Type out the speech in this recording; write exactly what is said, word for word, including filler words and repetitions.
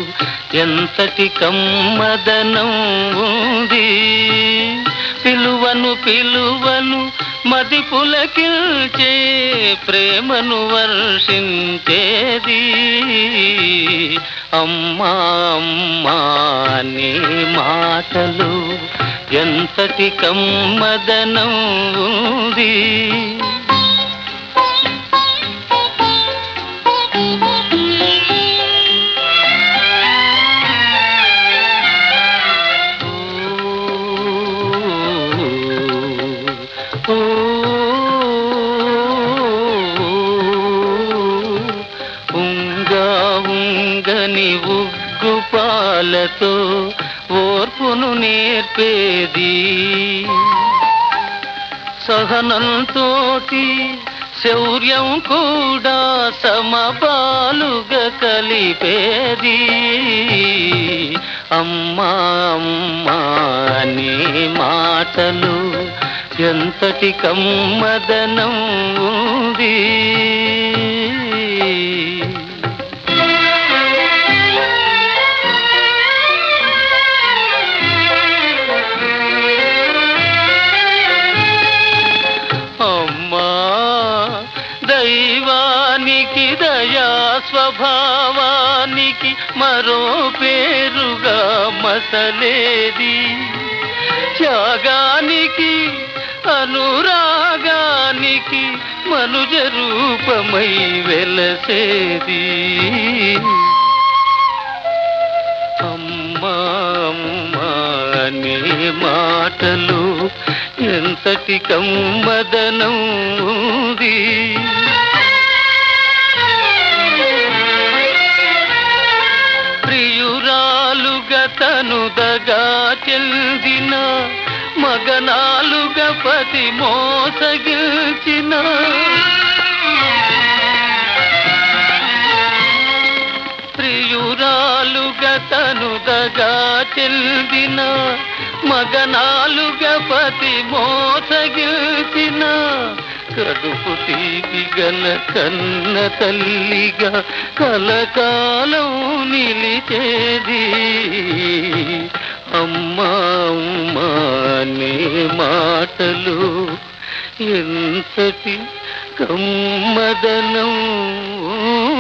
ఎంతటి కమ్మదనం ఉంది. పిలువను పిలువను మది పులకిల్చే ప్రేమను వర్షించేది. అమ్మా అమ్మా నీ మాటలు ఎంతటి కమ్మదనం ఉంది. ఉంగా ఉంగని ఉగ్గు పాలతో ఓర్పును నేర్పేది. సహనంతోటి శౌర్యం కూడా సమపాలుగా కలిపేది. అమ్మా అమ్మా నీ మాటలు ఎంతటి కమ్మదనం ఉంది. అమ్మా దైవానికి దయా స్వభావానికి మరో పేరుగా మసలేది. త్యాగానికి అనురాగానికి మనుజ రూపమై వెలసేది. అమ్మా అమ్మా నీ మాటలు ఎంతటి కమ్మదనం ఉంది. ప్రియురాలుగా తనుదగా చెందిన మగనాలుగా పతి మోసగిల్చిన ప్రియురాలుగా తనుదగా చెందిన మగనాలుగా పతి మోసగిల్చిన కడుపు తీపి గల కన్న తల్లిగా కలకాలం నిలిచేది. అమ్మా అమ్మా నీ మాటలు ఎంతటి కమ్మదనం